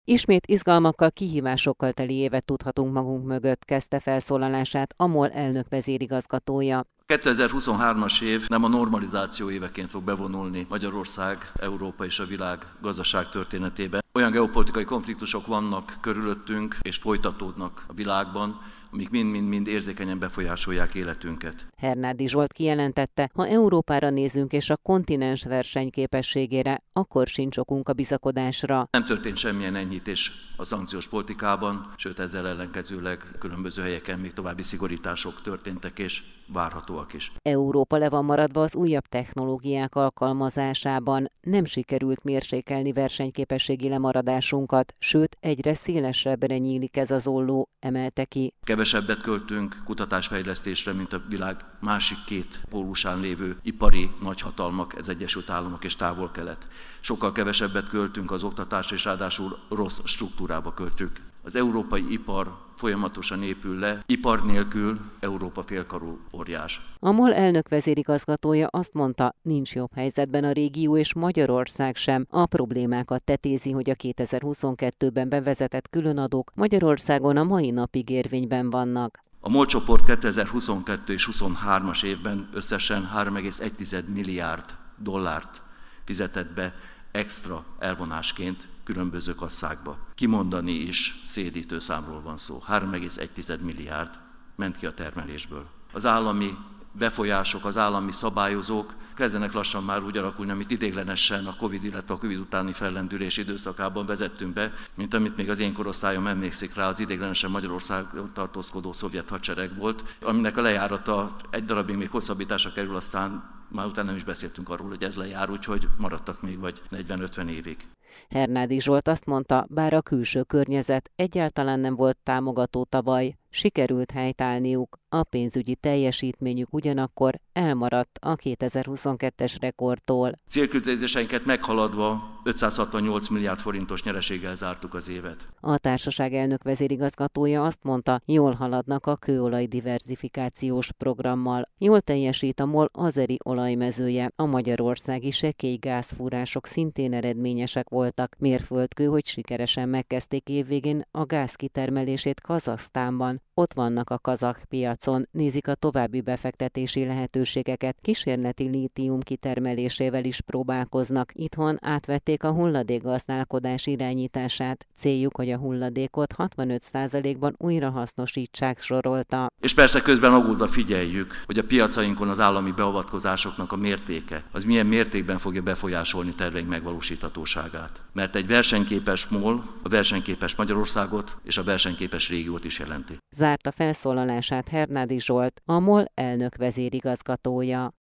Ismét izgalmakkal, kihívásokkal teli évet tudhatunk magunk mögött, kezdte felszólalását a MOL elnök vezérigazgatója. 2023-as év nem a normalizáció éveként fog bevonulni Magyarország, Európa és a világ gazdaság történetében. Olyan geopolitikai konfliktusok vannak körülöttünk és folytatódnak a világban, amik mind-mind érzékenyen befolyásolják életünket. Hernádi Zsolt kijelentette, ha Európára nézünk és a kontinens versenyképességére, akkor sincs okunk a bizakodásra. Nem történt semmilyen enyhítés a szankciós politikában, sőt ezzel ellenkezőleg különböző helyeken még további szigorítások történtek és várhatóak is. Európa le van maradva az újabb technológiák alkalmazásában. Nem sikerült mérsékelni versenyképességi lemaradásunkat, sőt egyre szélesebbre nyílik ez az olló, emelte ki. Kevesebbet költünk kutatásfejlesztésre, mint a világ másik két pólusán lévő ipari nagyhatalmak, ez Egyesült Államok és Távol-Kelet. Sokkal kevesebbet költünk az oktatásra, és ráadásul rossz struktúrába költjük. Az európai ipar folyamatosan épül le, ipar nélkül Európa félkarú óriás. A MOL elnök vezérigazgatója azt mondta, nincs jobb helyzetben a régió és Magyarország sem. A problémákat tetézi, hogy a 2022-ben bevezetett különadók Magyarországon a mai napig érvényben vannak. A MOL csoport 2022 és 2023-as évben összesen 3,1 milliárd dollárt fizetett be extra elvonásként különböző kasszákba. Kimondani is szédítő számról van szó. 3,1 milliárd ment ki a termelésből. Az állami befolyások, az állami szabályozók kezdenek lassan már úgy alakulni, amit ideiglenesen a Covid, illetve a Covid utáni fellendülés időszakában vezettünk be, mint amit még az én korosztályom emlékszik rá, az ideiglenesen Magyarországon tartózkodó szovjet hadsereg volt, aminek a lejárata egy darabig még hosszabbításra kerül, aztán már utána nem is beszéltünk arról, hogy ez lejár, úgyhogy maradtak még vagy 40-50 évig. Hernádi Zsolt azt mondta, bár a külső környezet egyáltalán nem volt támogató tavaly, sikerült helytállniuk, a pénzügyi teljesítményük ugyanakkor elmaradt a 2022-es rekordtól. Célkitűzéseinket meghaladva 568 milliárd forintos nyereséggel zártuk az évet. A társaság elnök vezérigazgatója azt mondta, jól haladnak a kőolaj diverzifikációs programmal. Jól teljesít a MOL azeri olajmezője, a magyarországi sekély gázfúrások szintén eredményesek voltak. Mérföldkő, hogy sikeresen megkezdték évvégén a gáz kitermelését Kazahsztánban. Ott vannak a kazah piacon, nézik a további befektetési lehetőségeket, kísérleti lítium kitermelésével is próbálkoznak. Itthon átvették a hulladékgazdálkodás irányítását. Céljuk, hogy a hulladékot 65%-ban újrahasznosítsák, sorolta. És persze közben aggódva figyeljük, hogy a piacainkon az állami beavatkozásoknak a mértéke, az milyen mértékben fogja befolyásolni terveink megvalósíthatóságát. Mert egy versenyképes MOL a versenyképes Magyarországot és a versenyképes régiót is jelenti. Zárta felszólalását Hernádi Zsolt, a MOL elnök vezérigazgatója.